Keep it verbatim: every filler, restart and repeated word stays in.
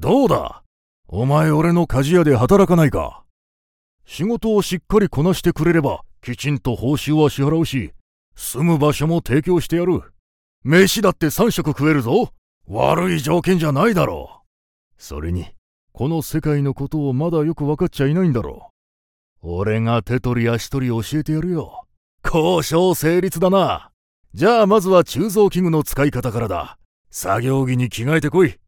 どうだ、お前俺の鍛冶屋で働かないか。仕事をしっかりこなしてくれれば、きちんと報酬は支払うし、住む場所も提供してやる。飯だって三食食えるぞ。悪い条件じゃないだろう。それに、この世界のことをまだよく分かっちゃいないんだろう。俺が手取り足取り教えてやるよ。交渉成立だな。じゃあまずは鋳造器具の使い方からだ。作業着に着替えてこい。